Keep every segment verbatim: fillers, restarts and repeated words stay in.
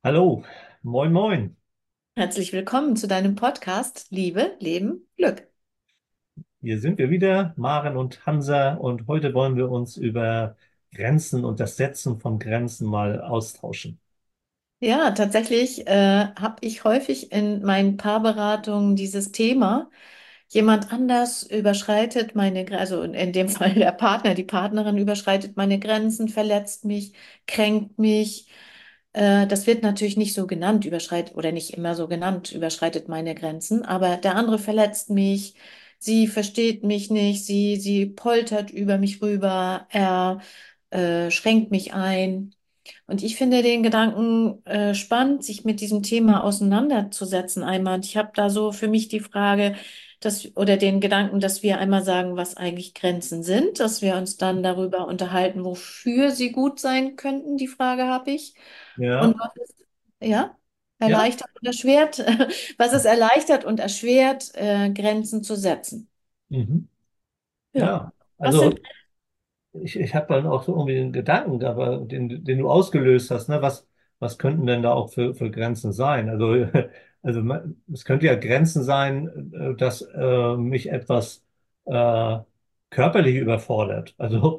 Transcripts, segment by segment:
Hallo, moin, moin. Herzlich willkommen zu deinem Podcast Liebe, Leben, Glück. Hier sind wir wieder, Maren und Hansa, und heute wollen wir uns über Grenzen und das Setzen von Grenzen mal austauschen. Ja, tatsächlich äh, habe ich häufig in meinen Paarberatungen dieses Thema. Jemand anders überschreitet meine, Gre- also in in dem Fall der Partner, die Partnerin überschreitet meine Grenzen, verletzt mich, kränkt mich. Äh, das wird natürlich nicht so genannt, überschreitet oder nicht immer so genannt, überschreitet meine Grenzen, aber der andere verletzt mich. Sie versteht mich nicht, sie, sie poltert über mich rüber, er äh, schränkt mich ein. Und ich finde den Gedanken äh, spannend, sich mit diesem Thema auseinanderzusetzen einmal. Und ich habe da so für mich die Frage, dass, oder den Gedanken, dass wir einmal sagen, was eigentlich Grenzen sind, dass wir uns dann darüber unterhalten, wofür sie gut sein könnten. Die Frage habe ich. Und Ja, was ist, ja, ja, erleichtert und erschwert, was es erleichtert und erschwert, äh, Grenzen zu setzen. mhm. Ja. Ja. Was sind Also ich, ich habe dann auch so irgendwie einen Gedanken, aber den, den du ausgelöst hast, ne? Was, was könnten denn da auch für, für Grenzen sein? Also, also man- es könnte ja Grenzen sein, äh, dass äh, mich etwas äh, körperlich überfordert. Also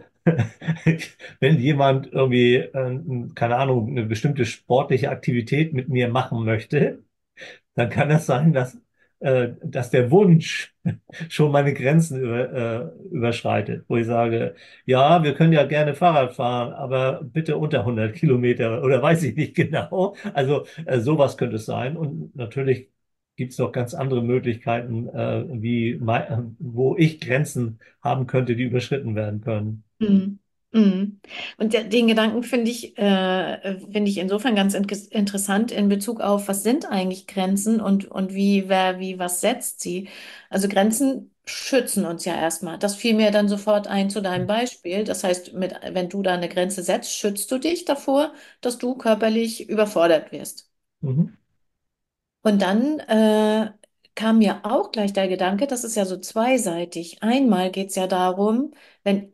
wenn jemand irgendwie, äh, keine Ahnung, eine bestimmte sportliche Aktivität mit mir machen möchte, dann kann es sein, dass, äh, dass der Wunsch schon meine Grenzen über, äh, überschreitet, wo ich sage, ja, wir können ja gerne Fahrrad fahren, aber bitte unter hundert Kilometer oder weiß ich nicht genau. Also äh, sowas könnte es sein. Und natürlich gibt es noch ganz andere Möglichkeiten, äh, wie mei- wo ich Grenzen haben könnte, die überschritten werden können. Mhm. Mhm. Und der, den Gedanken finde ich, äh, finde ich insofern ganz in interessant in Bezug auf, was sind eigentlich Grenzen und, und wie, wer, wie, was setzt sie? Also Grenzen schützen uns ja erstmal. Das fiel mir dann sofort ein zu deinem Beispiel. Das heißt, mit, wenn du da eine Grenze setzt, schützt du dich davor, dass du körperlich überfordert wirst. Mhm. Und dann äh, kam mir auch gleich der Gedanke, das ist ja so zweiseitig. Einmal geht es ja darum, wenn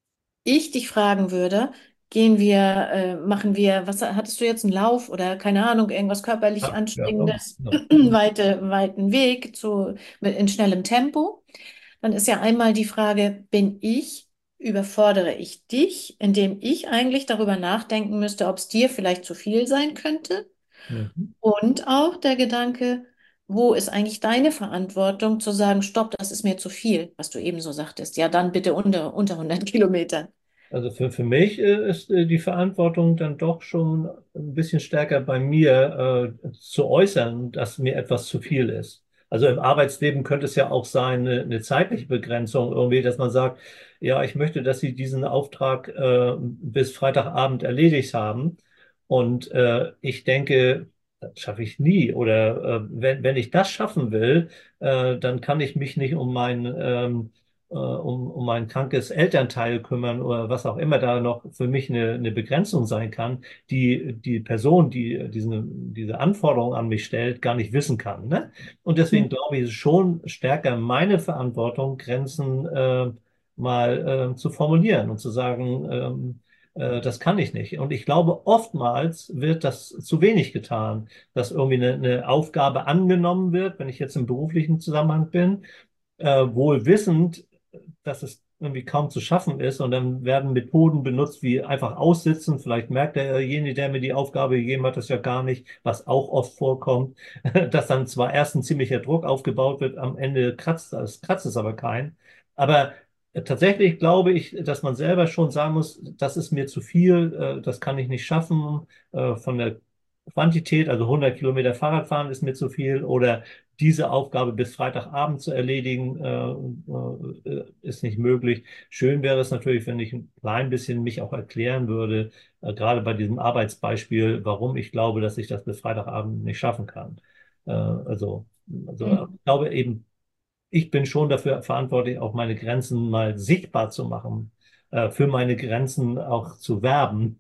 ich dich fragen würde, gehen wir, äh, machen wir, was hattest du jetzt, einen Lauf oder keine Ahnung, irgendwas körperlich Ja, ja, oh, Anstrengendes, ja. weite, weiten Weg zu, mit, in schnellem Tempo? Dann ist ja einmal die Frage, bin ich, überfordere ich dich, indem ich eigentlich darüber nachdenken müsste, ob es dir vielleicht zu viel sein könnte? Mhm. Und auch der Gedanke, wo ist eigentlich deine Verantwortung zu sagen, stopp, das ist mir zu viel, was du eben so sagtest. Ja, dann bitte unter, unter hundert Kilometern. Also für, für mich äh, ist äh, die Verantwortung dann doch schon ein bisschen stärker bei mir äh, zu äußern, dass mir etwas zu viel ist. Also im Arbeitsleben könnte es ja auch sein, eine, eine zeitliche Begrenzung irgendwie, dass man sagt, ja, ich möchte, dass Sie diesen Auftrag äh, bis Freitagabend erledigt haben. Und äh, ich denke, das schaffe ich nie. Oder äh, wenn, wenn ich das schaffen will, äh, dann kann ich mich nicht um mein ähm, äh, um, um ein krankes Elternteil kümmern oder was auch immer da noch für mich eine, eine Begrenzung sein kann, die die Person, die diesen, diese Anforderung an mich stellt, gar nicht wissen kann. Ne? Und deswegen glaube ich, es ist schon stärker meine Verantwortung, Grenzen äh, mal äh, zu formulieren und zu sagen, ähm, äh, das kann ich nicht. Und ich glaube, oftmals wird das zu wenig getan, dass irgendwie eine, eine Aufgabe angenommen wird, wenn ich jetzt im beruflichen Zusammenhang bin, äh, wohl wissend, dass es irgendwie kaum zu schaffen ist. Und dann werden Methoden benutzt wie einfach aussitzen. Vielleicht merkt derjenige, der mir die Aufgabe gegeben hat, das ja gar nicht, was auch oft vorkommt, dass dann zwar erst ein ziemlicher Druck aufgebaut wird, am Ende kratzt es, kratzt es aber kein. Aber äh, tatsächlich glaube ich, dass man selber schon sagen muss, das ist mir zu viel, äh, das kann ich nicht schaffen, äh, von der Quantität, also hundert Kilometer Fahrradfahren ist mir zu viel oder diese Aufgabe bis Freitagabend zu erledigen, äh, äh, ist nicht möglich. Schön wäre es natürlich, wenn ich ein klein bisschen mich auch erklären würde, äh, gerade bei diesem Arbeitsbeispiel, warum ich glaube, dass ich das bis Freitagabend nicht schaffen kann. Äh, also, also Mhm. ich glaube eben, ich bin schon dafür verantwortlich, auch meine Grenzen mal sichtbar zu machen, äh, für meine Grenzen auch zu werben.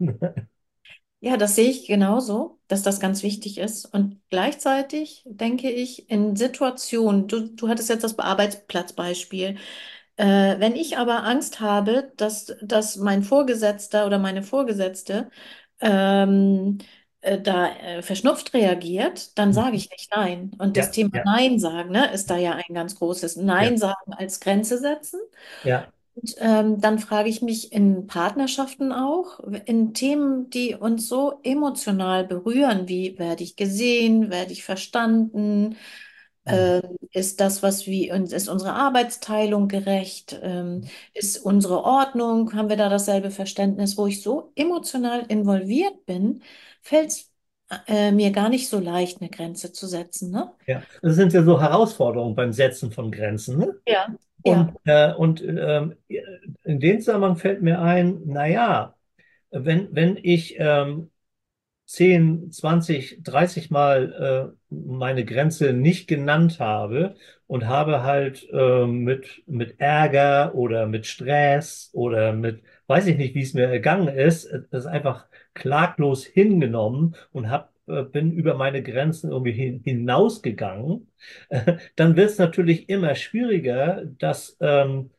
Ja, das sehe ich genauso, dass das ganz wichtig ist. Und gleichzeitig denke ich, in Situationen, du, du hattest jetzt das Arbeitsplatzbeispiel, äh, wenn ich aber Angst habe, dass, dass mein Vorgesetzter oder meine Vorgesetzte ähm, äh, da äh, verschnupft reagiert, dann sage Mhm. ich nicht Nein. Und das Ja, Thema ja, Nein sagen, ne, ist da ja ein ganz großes ja, Nein sagen als Grenze setzen. ja, Und ähm, dann frage ich mich in Partnerschaften auch, in Themen, die uns so emotional berühren, wie werde ich gesehen, werde ich verstanden, mhm. ähm, ist das, was wir, und ist unsere Arbeitsteilung gerecht, ähm, ist unsere Ordnung, haben wir da dasselbe Verständnis, wo ich so emotional involviert bin, fällt es äh, mir gar nicht so leicht, eine Grenze zu setzen, ne? Ja. Das sind ja so Herausforderungen beim Setzen von Grenzen, ne? Ja, Und, ja. äh, und ähm, in dem Zusammenhang fällt mir ein, naja, wenn, wenn ich ähm, zehn, zwanzig, dreißig Mal äh, meine Grenze nicht genannt habe und habe halt äh, mit, mit Ärger oder mit Stress oder mit, weiß ich nicht, wie es mir ergangen ist, äh, das einfach klaglos hingenommen und hab, äh, bin über meine Grenzen irgendwie hin, hinausgegangen, äh, dann wird es natürlich immer schwieriger, das ähm,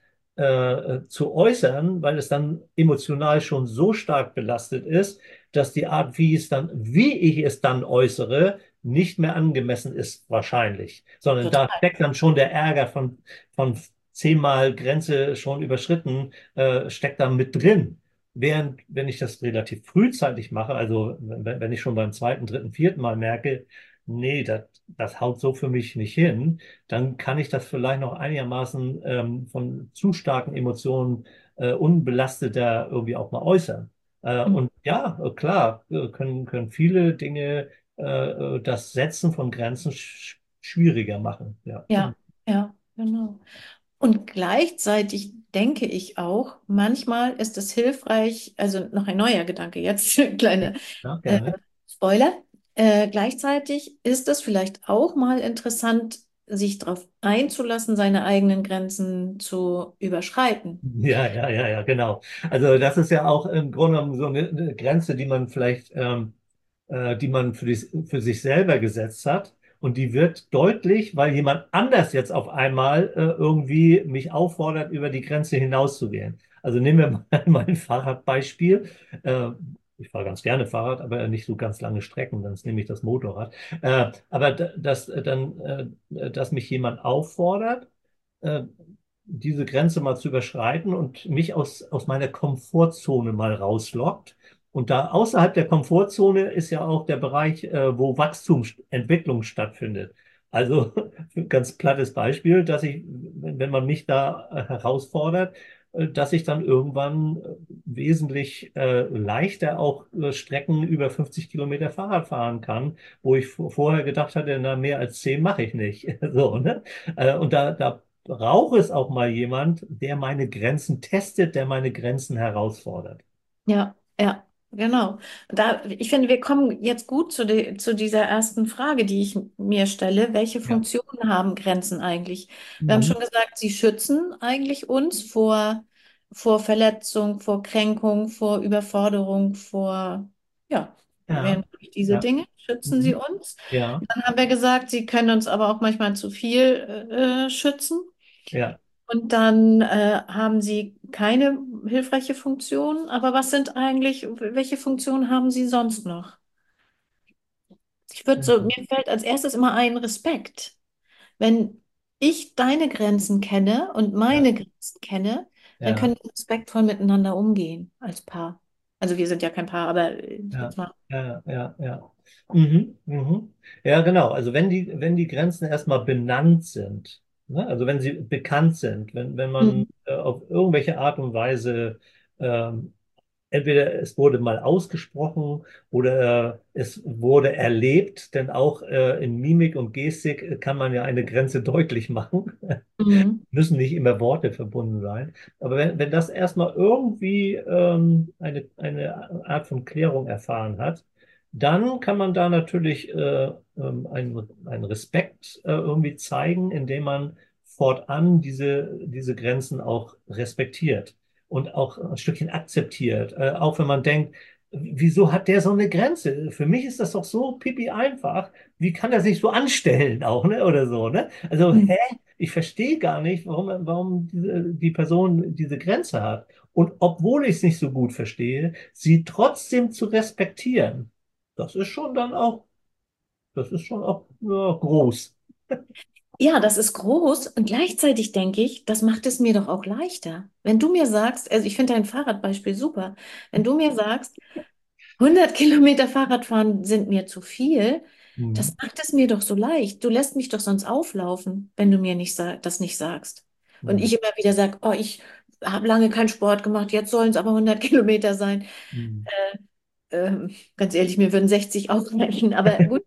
äh, zu äußern, weil es dann emotional schon so stark belastet ist, dass die Art, wie es dann, wie ich es dann äußere, nicht mehr angemessen ist, wahrscheinlich. Sondern da Total. steckt dann schon der Ärger von, von zehnmal Grenze schon überschritten, äh, steckt da mit drin. Während, wenn ich das relativ frühzeitig mache, also wenn, wenn ich schon beim zweiten, dritten, vierten Mal merke, nee, das, das haut so für mich nicht hin, dann kann ich das vielleicht noch einigermaßen ähm, von zu starken Emotionen äh, unbelasteter irgendwie auch mal äußern. Äh, Mhm. und ja, äh, klar, äh, können, können viele Dinge äh, äh, das Setzen von Grenzen sch schwieriger machen. Ja. Ja, ja, genau. Und gleichzeitig denke ich auch, manchmal ist es hilfreich, also noch ein neuer Gedanke jetzt, kleine Ja, äh, gerne. Spoiler. Äh, gleichzeitig ist es vielleicht auch mal interessant, sich darauf einzulassen, seine eigenen Grenzen zu überschreiten. Ja, ja, ja, ja, genau. Also das ist ja auch im Grunde genommen so eine, eine Grenze, die man vielleicht ähm, äh, die man für, die, für sich selber gesetzt hat. Und die wird deutlich, weil jemand anders jetzt auf einmal äh, irgendwie mich auffordert, über die Grenze hinauszugehen. Also nehmen wir mal mein Fahrradbeispiel. Äh, ich fahre ganz gerne Fahrrad, aber nicht so ganz lange Strecken, dann nehme ich das Motorrad. Äh, aber da- dass äh, dann, äh, dass mich jemand auffordert, äh, diese Grenze mal zu überschreiten und mich aus, aus meiner Komfortzone mal rauslockt. Und da außerhalb der Komfortzone ist ja auch der Bereich, äh, wo Wachstumsentwicklung stattfindet. Also ganz plattes Beispiel, dass ich, wenn wenn man mich da äh, herausfordert, äh, dass ich dann irgendwann äh, wesentlich äh, leichter auch äh, Strecken über fünfzig Kilometer Fahrrad fahren kann, wo ich v- vorher gedacht hatte, na, mehr als zehn mache ich nicht. So, ne? Äh, und da, da braucht es auch mal jemand, der meine Grenzen testet, der meine Grenzen herausfordert. Ja, ja, genau. Da, ich finde, wir kommen jetzt gut zu, de, zu dieser ersten Frage, die ich mir stelle. Welche Ja. Funktionen haben Grenzen eigentlich? Wir haben Mhm. schon gesagt, sie schützen eigentlich uns vor, vor Verletzung, vor Kränkung, vor Überforderung, vor, ja, Ja. wären wirklich diese Ja. Dinge, schützen sie Mhm. uns. Ja. Dann haben wir gesagt, sie können uns aber auch manchmal zu viel äh, schützen. Ja. Und dann äh, haben Sie keine hilfreiche Funktion. Aber was sind eigentlich, welche Funktion haben Sie sonst noch? Ich würde so, mir fällt als erstes immer ein Respekt. Wenn ich deine Grenzen kenne und Ja. meine Grenzen kenne, dann Ja. können wir respektvoll miteinander umgehen als Paar. Also wir sind ja kein Paar, aber äh, Ja. jetzt mal. Ja. Ja. Ja. Mhm. Mhm. Ja, genau. Also wenn die, wenn die Grenzen erstmal benannt sind, ne? Also wenn sie bekannt sind, wenn, wenn man Mhm. äh, auf irgendwelche Art und Weise ähm, entweder es wurde mal ausgesprochen oder es wurde erlebt, denn auch äh, in Mimik und Gestik kann man ja eine Grenze deutlich machen. Mhm. Müssen nicht immer Worte verbunden sein. Aber wenn, wenn das erstmal irgendwie ähm, eine, eine Art von Klärung erfahren hat, dann kann man da natürlich äh, ähm, einen, einen Respekt äh, irgendwie zeigen, indem man fortan diese, diese Grenzen auch respektiert und auch ein Stückchen akzeptiert. Äh, auch wenn man denkt, wieso hat der so eine Grenze? Für mich ist das doch so pipi einfach. Wie kann er sich so anstellen auch, ne? Oder so, ne? Also, Mhm. hä? Ich verstehe gar nicht, warum, warum diese, die Person diese Grenze hat. Und obwohl ich es nicht so gut verstehe, sie trotzdem zu respektieren. Das ist schon dann auch, das ist schon auch ja, groß. Ja, das ist groß und gleichzeitig denke ich, das macht es mir doch auch leichter. Wenn du mir sagst, also ich finde dein Fahrradbeispiel super, wenn du mir sagst, hundert Kilometer Fahrradfahren sind mir zu viel, das Mhm. macht es mir doch so leicht. Du lässt mich doch sonst auflaufen, wenn du mir nicht sa das nicht sagst. Und Mhm. ich immer wieder sage, oh, ich habe lange keinen Sport gemacht, jetzt sollen es aber hundert Kilometer sein. Mhm. Ähm, ganz ehrlich, mir würden sechzig auch reichen, aber gut.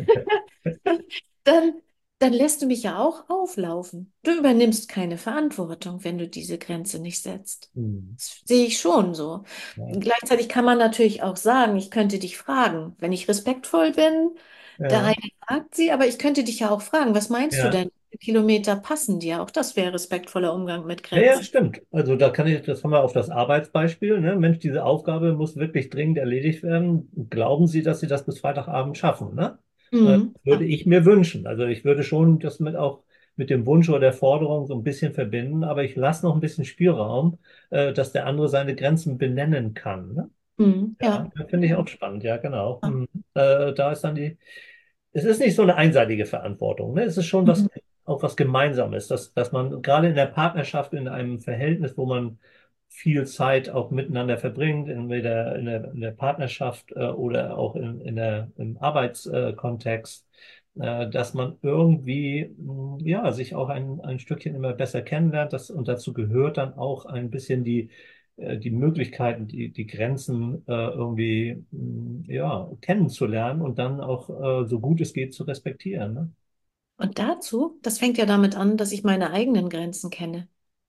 Dann, dann lässt du mich ja auch auflaufen. Du übernimmst keine Verantwortung, wenn du diese Grenze nicht setzt. Mhm. Das sehe ich schon so. Ja. Gleichzeitig kann man natürlich auch sagen, ich könnte dich fragen, wenn ich respektvoll bin. Der Ja. eine fragt sie, aber ich könnte dich ja auch fragen, was meinst du Ja. denn? Wie viele Kilometer passen dir? Auch das wäre respektvoller Umgang mit Ja, ja, Grenzen. stimmt. Also da kann ich, das haben wir auf das Arbeitsbeispiel, ne? Mensch, diese Aufgabe muss wirklich dringend erledigt werden. Glauben Sie, dass Sie das bis Freitagabend schaffen, ne? Äh, Mhm. würde Ja. ich mir wünschen. Also ich würde schon das mit auch mit dem Wunsch oder der Forderung so ein bisschen verbinden, aber ich lasse noch ein bisschen Spielraum, äh, dass der andere seine Grenzen benennen kann, ne? Mhm. Ja, Ja. das finde ich auch spannend, ja, genau. Ja. Mhm. Äh, da ist dann die, es ist nicht so eine einseitige Verantwortung, ne? Es ist schon was, Mhm. auch was Gemeinsames, dass, dass man gerade in der Partnerschaft, in einem Verhältnis, wo man viel Zeit auch miteinander verbringt, entweder in der, in der Partnerschaft äh, oder auch in, in der, im Arbeitskontext, äh, dass man irgendwie, mh, ja, sich auch ein, ein Stückchen immer besser kennenlernt. Das, und dazu gehört dann auch ein bisschen die äh, die Möglichkeiten, die, die Grenzen äh, irgendwie mh, ja, kennenzulernen und dann auch äh, so gut es geht zu respektieren. Ne? Und dazu, das fängt ja damit an, dass ich meine eigenen Grenzen kenne.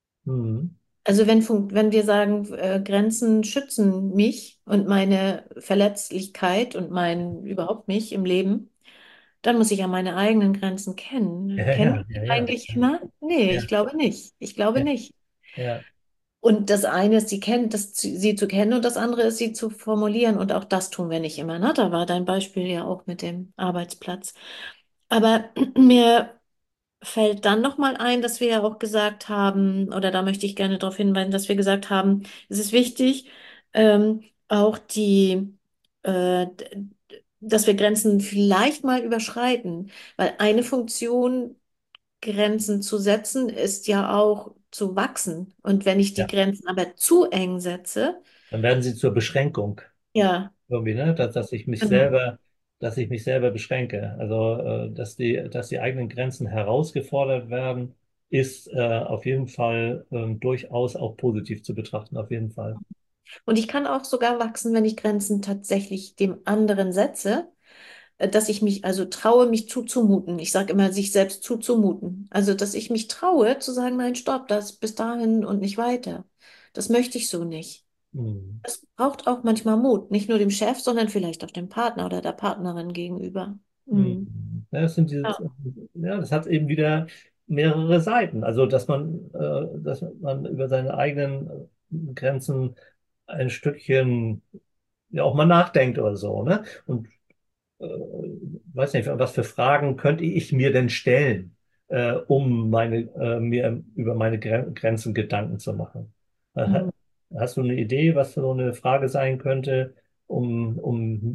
Mhm. Also wenn, fun- wenn wir sagen, äh, Grenzen schützen mich und meine Verletzlichkeit und mein überhaupt mich im Leben, dann muss ich ja meine eigenen Grenzen kennen. Ja, Kennen ja, wir ja, die ja, eigentlich immer? Nee, ja, ich glaube nicht. Ich glaube ja, nicht. ja, Und das eine ist, sie kennen, das, zu- sie zu kennen und das andere ist, sie zu formulieren. Und auch das tun wir nicht immer. Ne? Da war dein Beispiel ja auch mit dem Arbeitsplatz. Aber mir fällt dann nochmal ein, dass wir ja auch gesagt haben, oder da möchte ich gerne darauf hinweisen, dass wir gesagt haben, es ist wichtig, ähm, auch die, äh, d- dass wir Grenzen vielleicht mal überschreiten, weil eine Funktion, Grenzen zu setzen, ist ja auch zu wachsen. Und wenn ich die ja. Grenzen aber zu eng setze, Dann werden sie zur Beschränkung ja, irgendwie, ne? Dass, dass ich mich genau. selber, dass ich mich selber beschränke. Also, äh, dass die, dass die eigenen Grenzen herausgefordert werden, ist äh, auf jeden Fall ähm, durchaus auch positiv zu betrachten, auf jeden Fall. Und ich kann auch sogar wachsen, wenn ich Grenzen tatsächlich dem anderen setze, äh, dass ich mich also traue, mich zuzumuten. Ich sage immer, sich selbst zuzumuten. Also, dass ich mich traue zu sagen, nein, stopp, das bis dahin und nicht weiter. Das möchte ich so nicht. Mhm. Es braucht auch manchmal Mut, nicht nur dem Chef, sondern vielleicht auch dem Partner oder der Partnerin gegenüber. Mhm. Mhm. Ja, das sind Ja. dieses, ja, das hat eben wieder mehrere Seiten. Also, dass man, äh, dass man über seine eigenen äh, Grenzen ein Stückchen ja auch mal nachdenkt oder so, ne? Und äh, weiß nicht, was für Fragen könnte ich mir denn stellen, äh, um meine, äh, mir über meine Gren Grenzen Gedanken zu machen? Äh, Mhm. hast du eine Idee, was so eine Frage sein könnte, um, um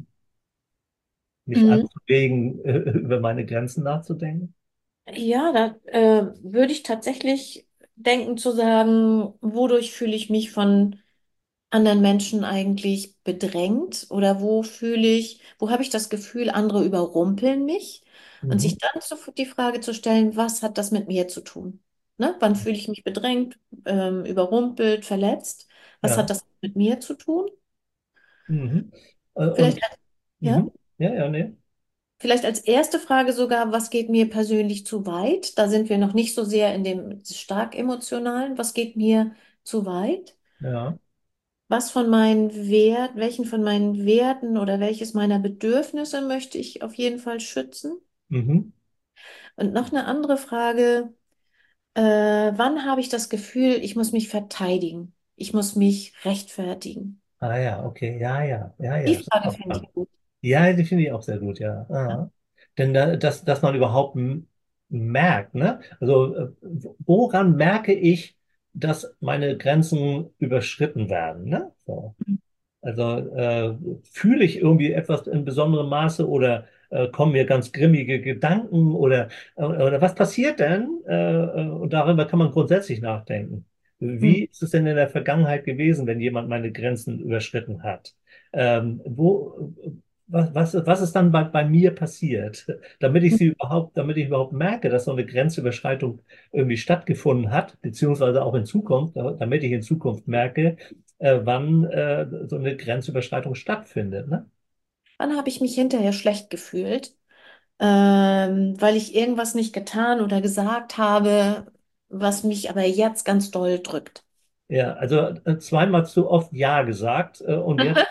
mich Mhm. anzuregen, über meine Grenzen nachzudenken? Ja, da äh, würde ich tatsächlich denken zu sagen, wodurch fühle ich mich von anderen Menschen eigentlich bedrängt oder wo fühle ich, wo habe ich das Gefühl, andere überrumpeln mich? Und sich Mhm. dann so die Frage zu stellen, was hat das mit mir zu tun? Ne? Wann fühle ich mich bedrängt, ähm, überrumpelt, verletzt? Was hat Ja. das mit mir zu tun? Mhm. Äh, Vielleicht, Und ja, mhm. Ja, ja, nee. vielleicht als erste Frage sogar, was geht mir persönlich zu weit? Da sind wir noch nicht so sehr in dem stark emotionalen. Was geht mir zu weit? Ja. Was von meinen Wert, welchen von meinen Werten oder welches meiner Bedürfnisse möchte ich auf jeden Fall schützen? Mhm. Und noch eine andere Frage, äh, wann habe ich das Gefühl, ich muss mich verteidigen? Ich muss mich rechtfertigen? Ah ja, okay. Ja, ja, ja, ja. Die Das ist Frage auch finde spannend. ich gut. Ja, die finde ich auch sehr gut, ja. Ah. Denn da, dass, dass man überhaupt m- merkt, ne? Also äh, woran merke ich, dass meine Grenzen überschritten werden, ne? So. Also äh, fühle ich irgendwie etwas in besonderem Maße oder äh, kommen mir ganz grimmige Gedanken oder, äh, oder was passiert denn? Äh, äh, und darüber kann man grundsätzlich nachdenken. Hm. Wie ist es denn in der Vergangenheit gewesen, wenn jemand meine Grenzen überschritten hat? Ähm, wo, was, was, was ist dann bei, bei mir passiert, damit ich sie überhaupt, damit ich überhaupt merke, dass so eine Grenzüberschreitung irgendwie stattgefunden hat, beziehungsweise auch in Zukunft, damit ich in Zukunft merke, äh, wann äh, so eine Grenzüberschreitung stattfindet, ne? Wann habe ich mich hinterher schlecht gefühlt, ähm, weil ich irgendwas nicht getan oder gesagt habe, was mich aber jetzt ganz doll drückt? Ja, also äh, zweimal zu oft Ja gesagt äh, und jetzt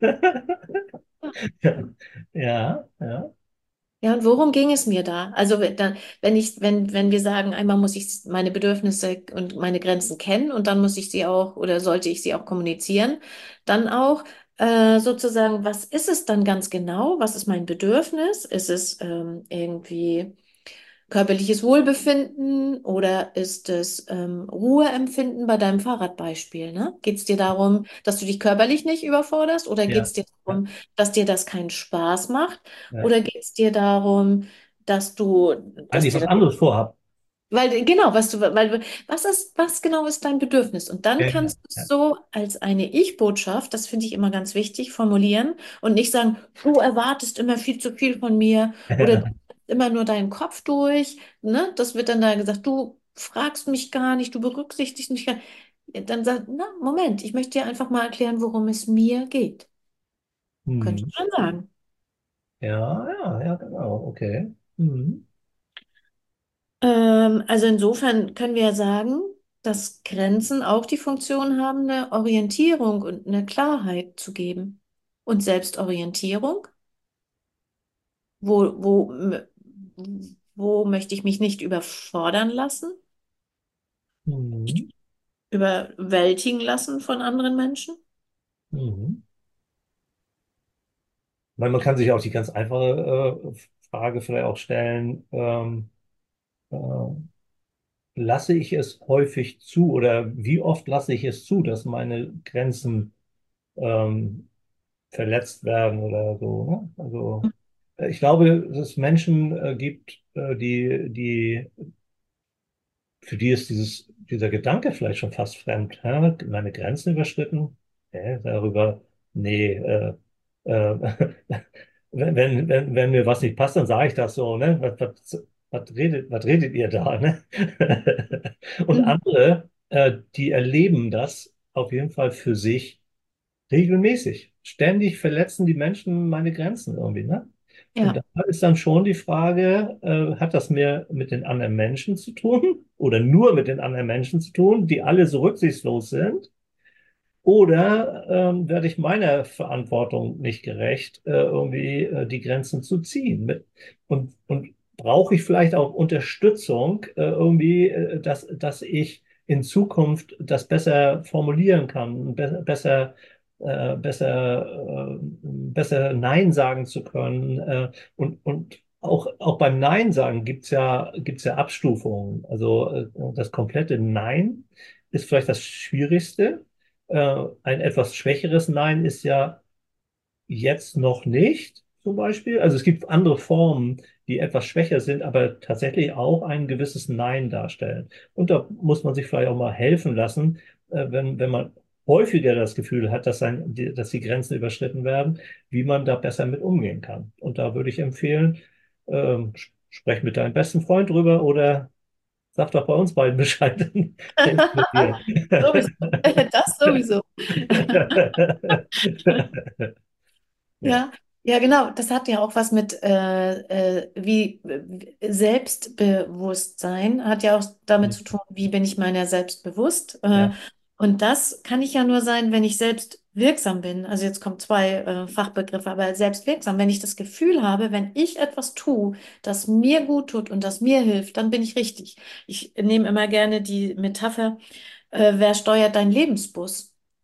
ja, ja, Ja, und worum ging es mir da? Also wenn dann, wenn ich, wenn, wenn wir sagen, einmal muss ich meine Bedürfnisse und meine Grenzen kennen und dann muss ich sie auch oder sollte ich sie auch kommunizieren, dann auch äh, sozusagen, was ist es dann ganz genau? Was ist mein Bedürfnis? Ist es ähm, irgendwie körperliches Wohlbefinden oder ist es ähm, Ruheempfinden bei deinem Fahrradbeispiel, ne? Geht es dir darum, dass du dich körperlich nicht überforderst oder geht ja, es dir ja, darum, dass dir das keinen Spaß macht ja. oder geht es dir darum, dass du, dass Eigentlich dir was das, anderes vorhab. weil genau, was du, weil du- was ist, was genau ist dein Bedürfnis? Und dann Ja, ja, kannst du es so als eine Ich-Botschaft, das finde ich immer ganz wichtig, formulieren und nicht sagen, du erwartest immer viel zu viel von mir oder du ja. immer nur deinen Kopf durch, ne? Das wird dann da gesagt, du fragst mich gar nicht, du berücksichtigst mich gar nicht. Ja, dann sag, na, Moment, ich möchte dir einfach mal erklären, worum es mir geht. Könnte Hm. ich schon sagen. Ja, ja, ja, genau, okay. Hm. Ähm, also insofern können wir ja sagen, dass Grenzen auch die Funktion haben, eine Orientierung und eine Klarheit zu geben. Und Selbstorientierung, wo, wo, wo möchte ich mich nicht überfordern lassen, Hm. überwältigen lassen von anderen Menschen? Hm. Weil man kann sich auch die ganz einfache äh, Frage vielleicht auch stellen, ähm, äh, lasse ich es häufig zu oder wie oft lasse ich es zu, dass meine Grenzen ähm, verletzt werden oder so. Ne? Also äh, ich glaube, dass es Menschen äh, gibt, äh, die, die, für die ist dieses, dieser Gedanke vielleicht schon fast fremd. Hä? Meine Grenzen überschritten? Hä? Darüber, nee, äh, äh, wenn, wenn, wenn, wenn mir was nicht passt, dann sage ich das so, ne? Was, was, was redet, was redet ihr da, ne? Und Mhm. andere, äh, die erleben das auf jeden Fall für sich regelmäßig. Ständig verletzen die Menschen meine Grenzen irgendwie, ne? Und Ja, da ist dann schon die Frage, äh, hat das mehr mit den anderen Menschen zu tun oder nur mit den anderen Menschen zu tun, die alle so rücksichtslos sind? Oder ähm, werde ich meiner Verantwortung nicht gerecht, äh, irgendwie äh, die Grenzen zu ziehen? Mit, und, und brauche ich vielleicht auch Unterstützung, äh, irgendwie, äh, dass, dass ich in Zukunft das besser formulieren kann, be besser, äh, besser, äh, besser Nein sagen zu können. Äh, und, und auch, auch beim Nein sagen gibt's ja, gibt's ja Abstufungen. Also äh, das komplette Nein ist vielleicht das Schwierigste. Äh, ein etwas schwächeres Nein ist ja jetzt noch nicht, zum Beispiel. Also es gibt andere Formen, die etwas schwächer sind, aber tatsächlich auch ein gewisses Nein darstellen. Und da muss man sich vielleicht auch mal helfen lassen, äh, wenn, wenn man häufiger das Gefühl hat, dass, sein, die, dass die Grenzen überschritten werden, wie man da besser mit umgehen kann. Und da würde ich empfehlen, ähm, sprech mit deinem besten Freund drüber oder sag doch bei uns beiden Bescheid, dann helfen wir dir. sowieso. Das sowieso. Ja, Ja, ja, genau. Das hat ja auch was mit äh, äh, wie äh, Selbstbewusstsein hat ja auch damit zu tun, wie bin ich meiner selbst bewusst. Äh, ja. und das kann ich ja nur sein, wenn ich selbst wirksam bin. Also jetzt kommen zwei äh, Fachbegriffe, aber selbst wirksam. Wenn ich das Gefühl habe, wenn ich etwas tue, das mir gut tut und das mir hilft, dann bin ich richtig. Ich nehme immer gerne die Metapher, äh, wer steuert deinen Lebensbus?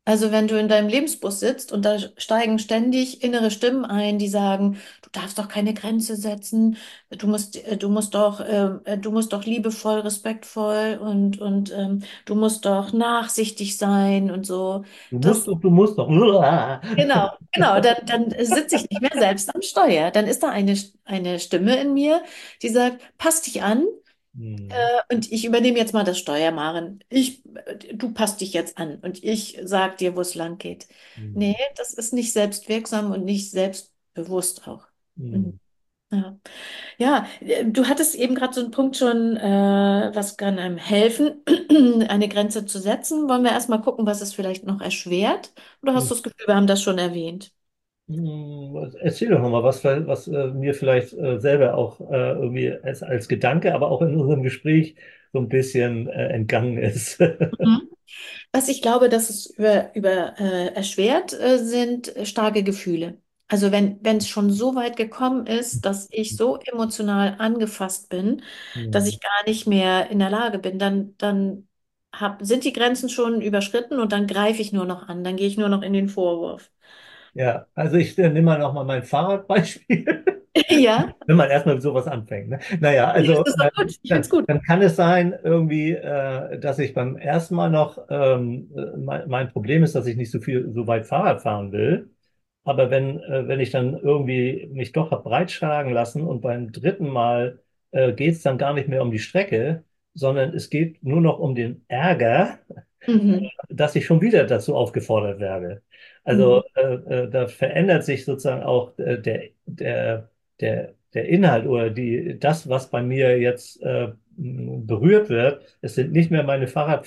Also wenn du in deinem Lebensbus sitzt und da steigen ständig innere Stimmen ein, die sagen, du darfst doch keine Grenze setzen, du musst, äh, du musst doch, äh, äh, du musst doch liebevoll, respektvoll und, und ähm, du musst doch nachsichtig sein und so. Du musst Das, doch, du musst doch. genau, genau, dann, dann sitze ich nicht mehr selbst am Steuer. Dann ist da eine, eine Stimme in mir, die sagt, passt dich an. Hm, Äh, Und ich übernehme jetzt mal das Steuer, Maren. Ich, du passt dich jetzt an und ich sag dir, wo es lang geht. Nee, hm, das ist nicht selbstwirksam und nicht selbstbewusst auch. Mhm. hm, Ja. Ja, äh, du hattest eben gerade so einen Punkt schon, äh, was kann einem helfen, eine Grenze zu setzen. Wollen wir erstmal gucken, was es vielleicht noch erschwert? Oder hast hm. du das Gefühl, wir haben das schon erwähnt? Hm, erzähl doch nochmal, was, was äh, mir vielleicht äh, selber auch äh, irgendwie als, als Gedanke, aber auch in unserem Gespräch so ein bisschen äh, entgangen ist. Mhm. Was ich glaube, dass es über, über äh, erschwert, äh, sind äh, starke Gefühle. Also wenn, wenn es schon so weit gekommen ist, dass ich so emotional angefasst bin, dass Hm. ich gar nicht mehr in der Lage bin, dann, dann hab, sind die Grenzen schon überschritten und dann greife ich nur noch an, dann gehe ich nur noch in den Vorwurf. Ja, also ich äh, nehme mal nochmal mein Fahrradbeispiel. Ja, Wenn man erstmal mit sowas anfängt. Ne? Naja, ja, also das ist äh, doch gut. Ich finde es dann, gut. dann kann es sein, irgendwie, äh, dass ich beim ersten Mal noch, ähm, äh, mein, mein Problem ist, dass ich nicht so viel, so weit Fahrrad fahren will. Aber wenn, äh, wenn ich dann irgendwie mich doch hab breitschlagen lassen und beim dritten Mal äh, geht es dann gar nicht mehr um die Strecke, sondern es geht nur noch um den Ärger, Mhm. dass ich schon wieder dazu aufgefordert werde. Mhm. Also äh, äh, da verändert sich sozusagen auch äh, der, der, der, der Inhalt oder die, das, was bei mir jetzt äh, berührt wird. Es sind nicht mehr meine Fahrrad,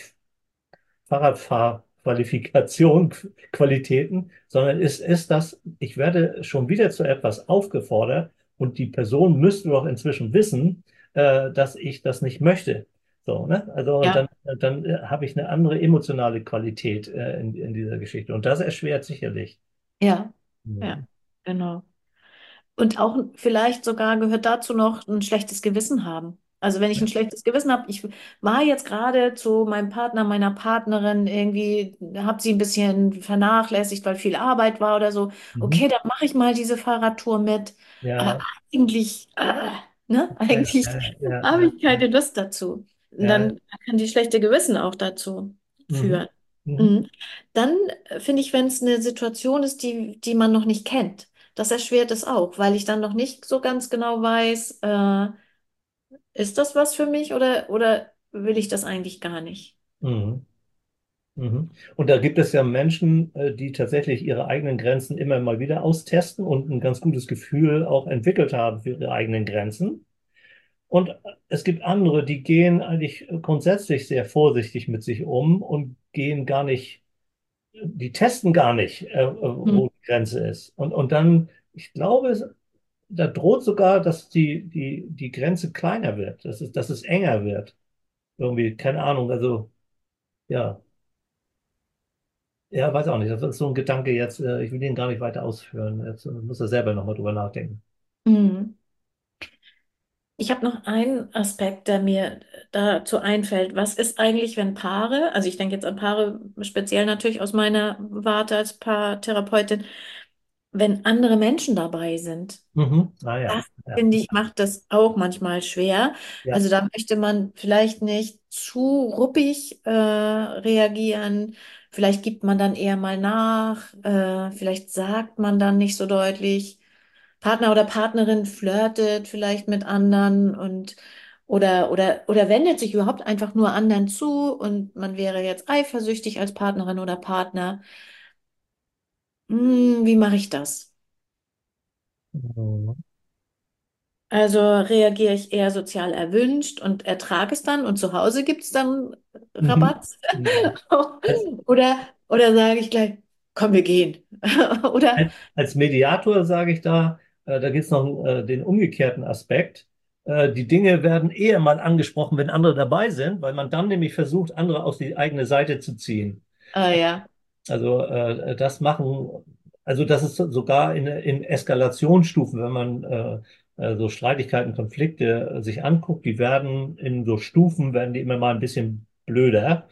Fahrradfahrqualifikation, Qualitäten, sondern es ist das, ich werde schon wieder zu etwas aufgefordert und die Person müsste doch inzwischen wissen, äh, dass ich das nicht möchte. So, ne? Also und dann, Ja, dann äh, habe ich eine andere emotionale Qualität äh, in, in dieser Geschichte. Und das erschwert sicherlich. ja, ja, Mhm. genau. Und auch vielleicht sogar gehört dazu noch ein schlechtes Gewissen haben. Also wenn ich ein schlechtes Gewissen habe, ich war jetzt gerade zu meinem Partner, meiner Partnerin irgendwie, habe sie ein bisschen vernachlässigt, weil viel Arbeit war oder so. Mhm. Okay, dann mache ich mal diese Fahrradtour mit. Aber Ja, eigentlich, äh, ne, ja, eigentlich ja, ja, habe ja, ich keine Lust dazu. Und ja. dann kann die schlechte Gewissen auch dazu Mhm. führen. Mhm. Mhm. Dann äh, finde ich, wenn es eine Situation ist, die, die man noch nicht kennt. Das erschwert es auch, weil ich dann noch nicht so ganz genau weiß, äh, ist das was für mich oder, oder will ich das eigentlich gar nicht? Mhm. Mhm. Und da gibt es ja Menschen, äh, die tatsächlich ihre eigenen Grenzen immer mal wieder austesten und ein ganz gutes Gefühl auch entwickelt haben für ihre eigenen Grenzen. Und äh, es gibt andere, die gehen eigentlich grundsätzlich sehr vorsichtig mit sich um und gehen gar nicht, die testen gar nicht, äh, äh, Hm. wo die Grenze ist. Und, und dann, ich glaube, es- da droht sogar, dass die, die, die Grenze kleiner wird, dass es, dass es enger wird. Irgendwie, keine Ahnung, also ja. Ja, weiß auch nicht. Das ist so ein Gedanke jetzt. äh, Ich will den gar nicht weiter ausführen. Jetzt äh, muss er selber nochmal drüber nachdenken. Hm. Ich habe noch einen Aspekt, der mir dazu einfällt. Was ist eigentlich, wenn Paare, also ich denke jetzt an Paare, speziell natürlich aus meiner Warte als Paartherapeutin, wenn andere Menschen dabei sind? Mhm. Ah ja. Das, Ja. finde ich, macht das auch manchmal schwer. Ja. Also da möchte man vielleicht nicht zu ruppig äh, reagieren. Vielleicht gibt man dann eher mal nach. Äh, vielleicht sagt man dann nicht so deutlich. Partner oder Partnerin flirtet vielleicht mit anderen und oder, oder, oder wendet sich überhaupt einfach nur anderen zu und man wäre jetzt eifersüchtig als Partnerin oder Partner. Hm, wie mache ich das? Mhm. Also reagiere ich eher sozial erwünscht und ertrage es dann und zu Hause gibt es dann Mhm. Rabatz? Mhm. Als, Oder, oder sage ich gleich, komm, wir gehen. Oder, als Mediator sage ich da, äh, da gibt es noch äh, den umgekehrten Aspekt. Äh, die Dinge werden eher mal angesprochen, wenn andere dabei sind, weil man dann nämlich versucht, andere auf die eigene Seite zu ziehen. ah ja, Also äh, das machen, also das ist sogar in, in Eskalationsstufen, wenn man äh, äh, so Streitigkeiten, Konflikte äh, sich anguckt, die werden in so Stufen, werden die immer mal ein bisschen blöder.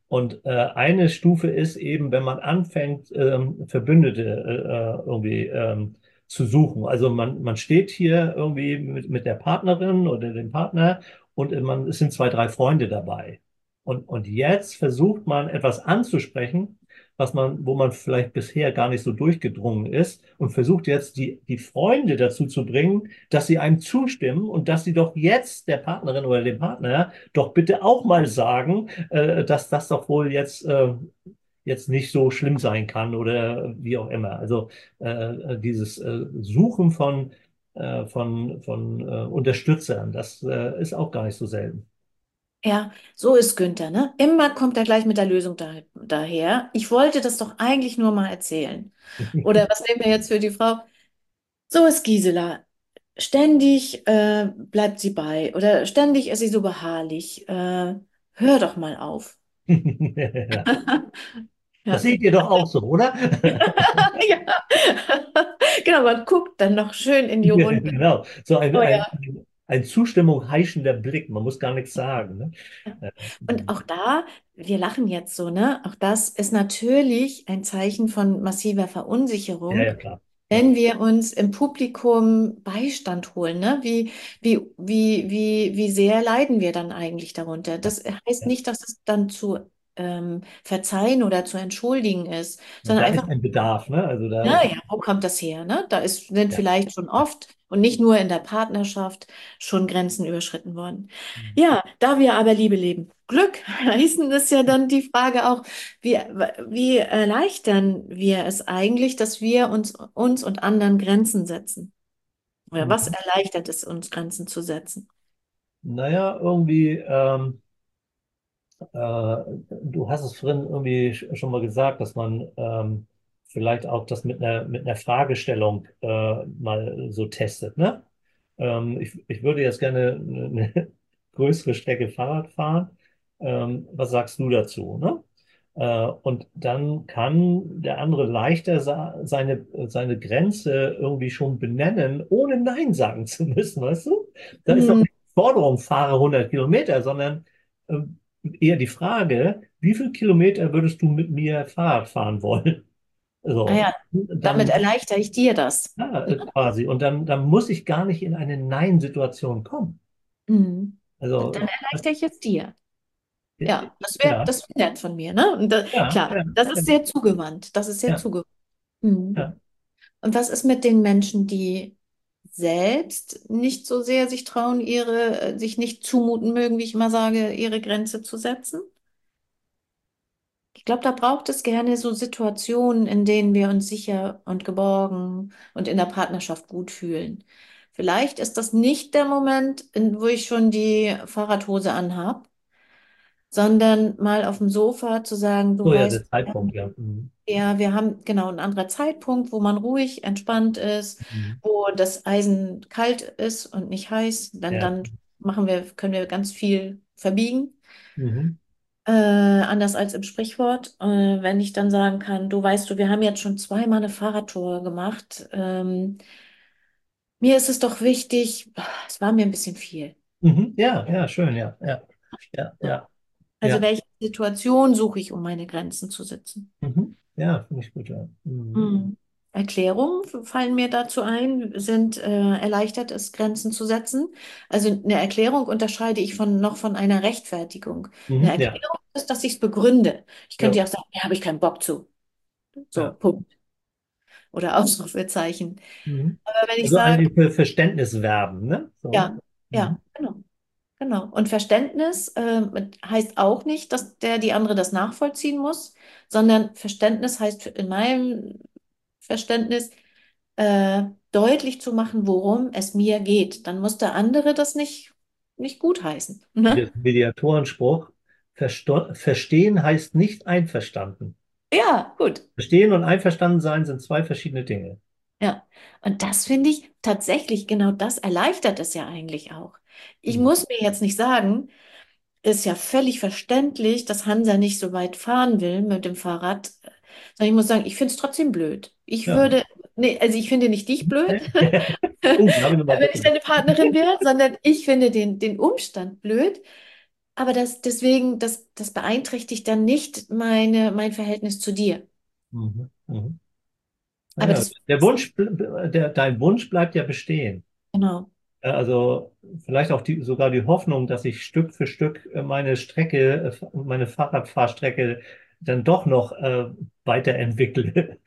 Und äh, eine Stufe ist eben, wenn man anfängt, ähm, Verbündete äh, irgendwie ähm, zu suchen. Also man, man steht hier irgendwie mit, mit der Partnerin oder dem Partner und äh, man, es sind zwei, drei Freunde dabei. Und, und jetzt versucht man etwas anzusprechen, was man, wo man vielleicht bisher gar nicht so durchgedrungen ist und versucht jetzt die, die Freunde dazu zu bringen, dass sie einem zustimmen und dass sie doch jetzt der Partnerin oder dem Partner doch bitte auch mal sagen, äh, dass das doch wohl jetzt, äh, jetzt nicht so schlimm sein kann oder wie auch immer. Also äh, dieses äh, Suchen von, äh, von, von äh, Unterstützern, das äh, ist auch gar nicht so selten. Ja, so ist Günther, ne? Immer kommt er gleich mit der Lösung da, daher. Ich wollte das doch eigentlich nur mal erzählen. Oder was nehmen wir jetzt für die Frau? So ist Gisela. Ständig äh, bleibt sie bei oder ständig ist sie so beharrlich. Äh, hör doch mal auf. Ja. Das Ja. seht ihr doch auch so, oder? Ja. Genau, man guckt dann noch schön in die Runde. Genau, so ein, Oh ein, ja. ein Zustimmung heischender Blick. Man muss gar nichts sagen. Ne? Ja. Äh, Und auch da, wir lachen jetzt so, ne? Auch das ist natürlich ein Zeichen von massiver Ja, Verunsicherung, ja, klar. Ja, wenn wir uns im Publikum Beistand holen, ne? Wie, wie, wie, wie, wie sehr leiden wir dann eigentlich darunter? ja, Das heißt ja. nicht, dass es dann zu ähm, verzeihen oder zu entschuldigen ist, Und sondern da ist einfach ein Bedarf, ne? Also da ja, ist, ja, wo kommt das her, ne? Da ist, sind ja. vielleicht schon Ja. oft und nicht nur in der Partnerschaft schon Grenzen überschritten worden. Mhm. Ja, da wir aber Liebe leben, Glück heißen ist ja dann die Frage auch, wie, wie erleichtern wir es eigentlich, dass wir uns, uns und anderen Grenzen setzen? Oder was Mhm. erleichtert es uns, Grenzen zu setzen? Naja, irgendwie, ähm, äh, du hast es vorhin irgendwie sch- schon mal gesagt, dass man ähm, vielleicht auch das mit einer, mit einer Fragestellung äh, mal so testet, ne? Ähm, ich, ich würde jetzt gerne eine, eine größere Strecke Fahrrad fahren. Ähm, was sagst du dazu, ne? Äh, und dann kann der andere leichter sa seine, seine Grenze irgendwie schon benennen, ohne Nein sagen zu müssen, weißt du? Da ist doch Hm, nicht die Forderung, fahre hundert Kilometer, sondern ähm, eher die Frage, wie viel Kilometer würdest du mit mir Fahrrad fahren wollen? So, naja, damit dann, erleichtere ich dir das. ja, äh, quasi. Und dann, dann muss ich gar nicht in eine Nein-Situation kommen. Hm. Dann Also, das, erleichtere ich es dir. Ja, das wäre ja, das wär nett von mir, ne? Und da, ja, klar, ja, das ist ja, sehr zugewandt. Das ist sehr ja, zugewandt. Mhm. ja. Und was ist mit den Menschen, die selbst nicht so sehr sich trauen, ihre, äh, sich nicht zumuten mögen, wie ich immer sage, ihre Grenze zu setzen? Ich glaube, da braucht es gerne so Situationen, in denen wir uns sicher und geborgen und in der Partnerschaft gut fühlen. Vielleicht ist das nicht der Moment, in, wo ich schon die Fahrradhose anhab, sondern mal auf dem Sofa zu sagen, du So, ja, der weißt, Zeitpunkt, ja. Mhm. ja, wir haben genau einen anderen Zeitpunkt, wo man ruhig, entspannt ist, Mhm. wo das Eisen kalt ist und nicht heiß. Dann, Ja. dann machen wir, können wir ganz viel verbiegen. Mhm. Äh, anders als im Sprichwort. Äh, wenn ich dann sagen kann, du weißt du, wir haben jetzt schon zweimal eine Fahrradtour gemacht. Ähm, mir ist es doch wichtig, es war mir ein bisschen viel. Mhm. Ja, ja, schön, ja, ja, ja, So. ja, Also ja. welche Situation suche ich, um meine Grenzen zu setzen? Mhm. Ja, finde ich gut, ja. Mhm. Mhm. Erklärungen fallen mir dazu ein, sind äh, erleichtert es, Grenzen zu setzen. Also eine Erklärung unterscheide ich von noch von einer Rechtfertigung. Eine Mhm. Ja, Erklärung ist, dass ich es begründe. Ich könnte ja, ja auch sagen, ja, habe ich keinen Bock zu. So, ja. Punkt. Oder Ausrufezeichen. Mhm. Aber wenn ich Also sage, eigentlich für Verständnis werben, ne? So. ja, ja, Mhm. genau, genau. Und Verständnis äh, heißt auch nicht, dass der die andere das nachvollziehen muss, sondern Verständnis heißt in meinem Verständnis, äh, deutlich zu machen, worum es mir geht. Dann muss der andere das nicht, nicht gutheißen. Der Ne? Mediatorenspruch, Versto verstehen heißt nicht einverstanden. Ja, gut. Verstehen und einverstanden sein sind zwei verschiedene Dinge. Ja. Und das finde ich tatsächlich, genau das erleichtert es ja eigentlich auch. Ich Mhm. muss mir jetzt nicht sagen, ist ja völlig verständlich, dass Hansa nicht so weit fahren will mit dem Fahrrad, sondern ich muss sagen, ich finde es trotzdem blöd. Ich Ja. würde, nee, also ich finde nicht dich blöd, Oh, da habe ich nochmal wenn ich Bock. deine Partnerin wäre, sondern ich finde den, den Umstand blöd. aber das deswegen, das, das beeinträchtigt dann nicht meine, mein Verhältnis zu dir. Mhm. Mhm. Aber Naja, das, der Wunsch, der, dein Wunsch bleibt ja bestehen. genau. Äh, Also vielleicht auch die, sogar die Hoffnung, dass ich Stück für Stück äh, meine Strecke, äh, meine Fahrradfahrstrecke dann doch noch äh, weiterentwickle.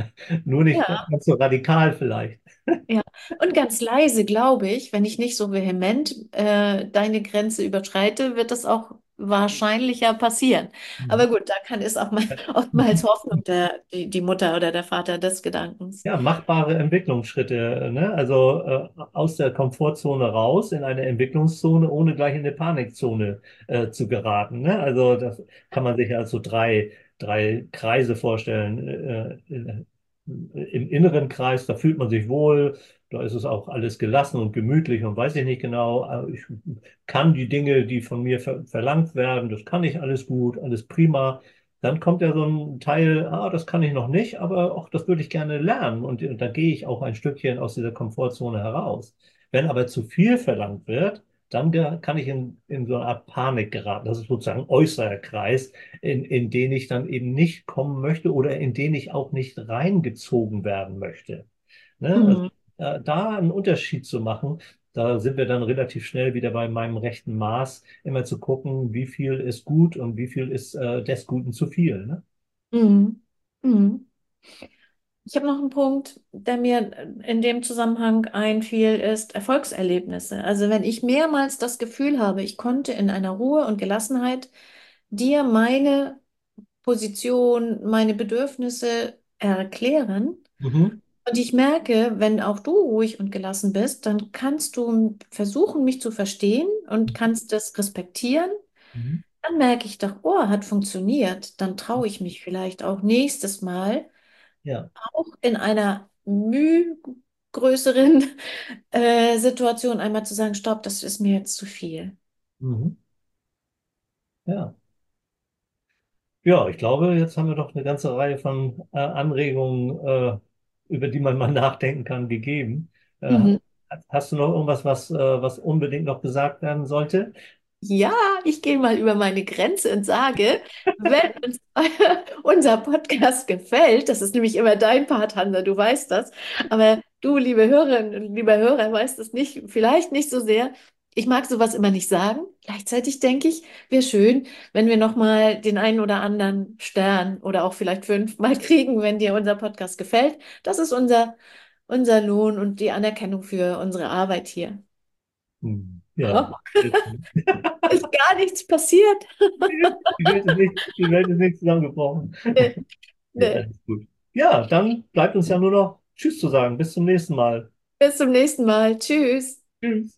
Nur nicht Ja. ganz so radikal vielleicht. Ja, und ganz leise, glaube ich, wenn ich nicht so vehement äh, deine Grenze überschreite, wird das auch wahrscheinlicher passieren. Aber gut, da kann ist auch mal oftmals Hoffnung der, die, die Mutter oder der Vater des Gedankens. Ja, machbare Entwicklungsschritte, ne? Also äh, aus der Komfortzone raus in eine Entwicklungszone, ohne gleich in eine Panikzone äh, zu geraten, ne? Also das kann man sich als so drei, drei Kreise vorstellen. Äh, in, Im inneren Kreis, da fühlt man sich wohl, da ist es auch alles gelassen und gemütlich und weiß ich nicht genau. Aber ich kann die Dinge, die von mir ver verlangt werden, das kann ich alles gut, alles prima. Dann kommt ja so ein Teil, ah, das kann ich noch nicht, aber auch das würde ich gerne lernen. Und, und da gehe ich auch ein Stückchen aus dieser Komfortzone heraus. Wenn aber zu viel verlangt wird, dann ge- kann ich in, in so eine Art Panik geraten. Das ist sozusagen ein äußerer Kreis, in, in den ich dann eben nicht kommen möchte oder in den ich auch nicht reingezogen werden möchte. Ne? Also, Mhm. äh, da einen Unterschied zu machen, da sind wir dann relativ schnell wieder bei meinem rechten Maß, immer zu gucken, wie viel ist gut und wie viel ist äh, des Guten zu viel. Ne? Mhm. Mhm. Ich habe noch einen Punkt, der mir in dem Zusammenhang einfiel, ist Erfolgserlebnisse. Also wenn ich mehrmals das Gefühl habe, ich konnte in einer Ruhe und Gelassenheit dir meine Position, meine Bedürfnisse erklären. Mhm. Und ich merke, wenn auch du ruhig und gelassen bist, dann kannst du versuchen, mich zu verstehen und kannst das respektieren. Mhm. Dann merke ich doch, oh, hat funktioniert. Dann traue ich mich vielleicht auch nächstes Mal, Ja. auch in einer müh größeren äh, Situation einmal zu sagen, stopp, das ist mir jetzt zu viel. Mhm. Ja. Ja, ich glaube, jetzt haben wir doch eine ganze Reihe von äh, Anregungen, äh, über die man mal nachdenken kann, gegeben. Äh, Mhm. hast du noch irgendwas, was, äh, was unbedingt noch gesagt werden sollte? Ja, ich gehe mal über meine Grenze und sage, wenn uns unser Podcast gefällt, das ist nämlich immer dein Part, Hansa, du weißt das, aber du, liebe Hörerinnen und lieber Hörer, weißt es nicht, vielleicht nicht so sehr. Ich mag sowas immer nicht sagen. Gleichzeitig denke ich, wäre schön, wenn wir nochmal den einen oder anderen Stern oder auch vielleicht fünf mal kriegen, wenn dir unser Podcast gefällt. Das ist unser, unser Lohn und die Anerkennung für unsere Arbeit hier. Hm. Ja. Ist gar nichts passiert. Die Welt ist nicht, die Welt ist nicht zusammengebrochen. Nee, Nee, nee. alles gut. Ja, dann bleibt uns ja nur noch Tschüss zu sagen. Bis zum nächsten Mal. Bis zum nächsten Mal. Tschüss. Tschüss.